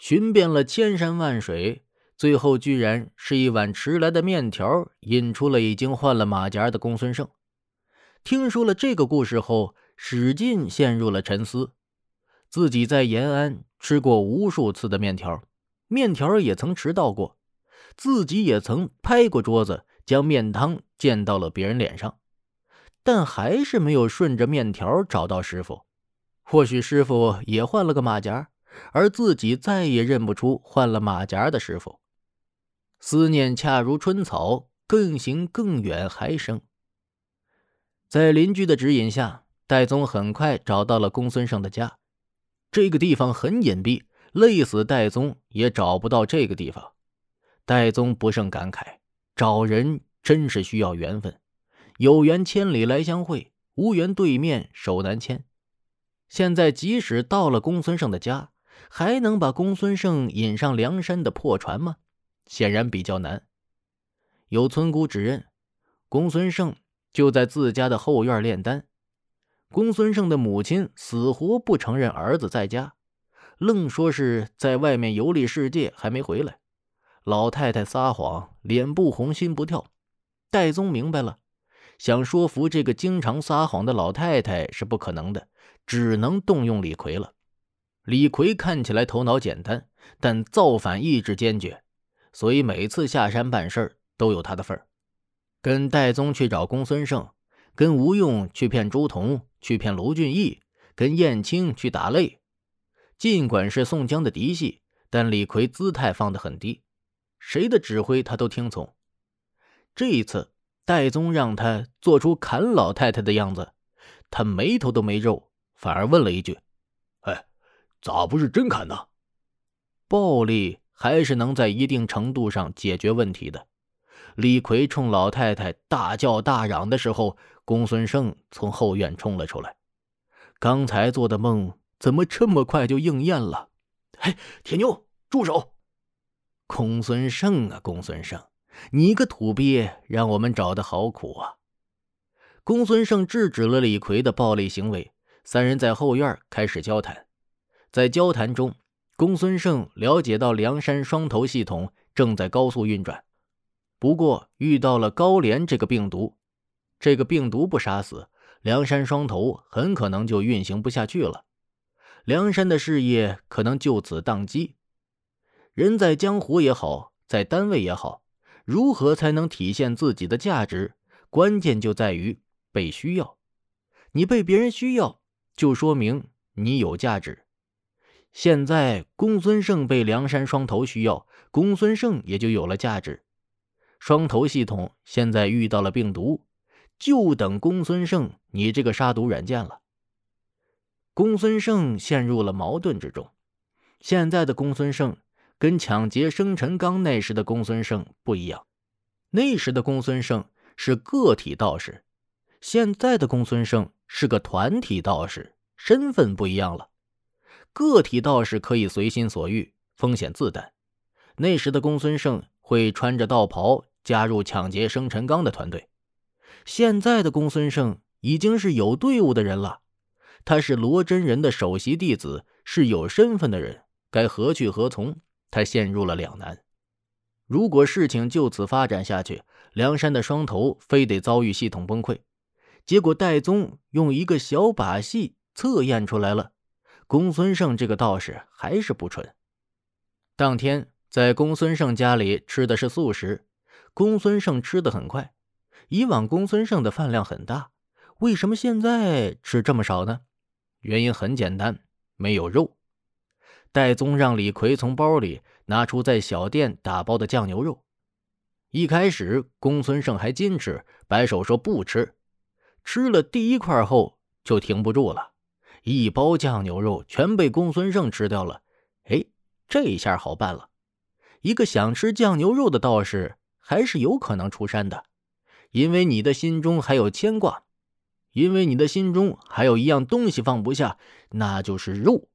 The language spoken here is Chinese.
寻遍了千山万水，最后居然是一碗迟来的面条引出了已经换了马甲的公孙胜。听说了这个故事后，史进陷入了沉思。自己在延安吃过无数次的面条，面条也曾迟到过，自己也曾拍过桌子，将面汤溅到了别人脸上，但还是没有顺着面条找到师傅。或许师傅也换了个马甲，而自己再也认不出换了马甲的师傅。思念恰如春草，更行更远还生。在邻居的指引下，戴宗很快找到了公孙胜的家。这个地方很隐蔽，累死戴宗也找不到这个地方。戴宗不胜感慨，找人真是需要缘分，有缘千里来相会，无缘对面手难牵。现在即使到了公孙胜的家，还能把公孙胜引上梁山的破船吗？显然比较难。有村姑指认，公孙胜就在自家的后院炼丹。公孙胜的母亲死活不承认儿子在家，愣说是在外面游历世界还没回来。老太太撒谎，脸不红心不跳。戴宗明白了，想说服这个经常撒谎的老太太是不可能的，只能动用李逵了。李逵看起来头脑简单，但造反意志坚决，所以每次下山办事都有他的份儿。跟戴宗去找公孙胜，跟吴用去骗朱仝，去骗卢俊义，跟燕青去打擂。尽管是宋江的嫡系，但李逵姿态放得很低，谁的指挥他都听从。这一次戴宗让他做出砍老太太的样子，他眉头都没皱，反而问了一句：咋不是真砍呢？暴力还是能在一定程度上解决问题的。李逵冲老太太大叫大嚷的时候，公孙胜从后院冲了出来。刚才做的梦怎么这么快就应验了？铁牛住手！公孙胜啊，公孙胜，你个土鳖，让我们找的好苦啊！公孙胜制止了李逵的暴力行为，三人在后院开始交谈。在交谈中，公孙胜了解到梁山双头系统正在高速运转，不过遇到了高廉这个病毒。这个病毒不杀死，梁山双头很可能就运行不下去了，梁山的事业可能就此宕机。人在江湖也好，在单位也好，如何才能体现自己的价值，关键就在于被需要。你被别人需要，就说明你有价值。现在公孙胜被梁山双头需要，公孙胜也就有了价值。双头系统现在遇到了病毒，就等公孙胜你这个杀毒软件了。公孙胜陷入了矛盾之中。现在的公孙胜跟抢劫生辰纲那时的公孙胜不一样，那时的公孙胜是个体道士，现在的公孙胜是个团体道士，身份不一样了。个体道士可以随心所欲，风险自担。那时的公孙胜会穿着道袍加入抢劫生辰纲的团队，现在的公孙胜已经是有队伍的人了。他是罗真人的首席弟子，是有身份的人，该何去何从？他陷入了两难。如果事情就此发展下去，梁山的双头非得遭遇系统崩溃。结果戴宗用一个小把戏测验出来了，公孙胜这个道士还是不纯。当天在公孙胜家里吃的是素食，公孙胜吃得很快。以往公孙胜的饭量很大，为什么现在吃这么少呢？原因很简单，没有肉。戴宗让李逵从包里拿出在小店打包的酱牛肉。一开始公孙胜还矜持，摆手说不吃。吃了第一块后就停不住了，一包酱牛肉全被公孙胜吃掉了。这下好办了，一个想吃酱牛肉的道士还是有可能出山的，因为你的心中还有牵挂，因为你的心中还有一样东西放不下，那就是肉。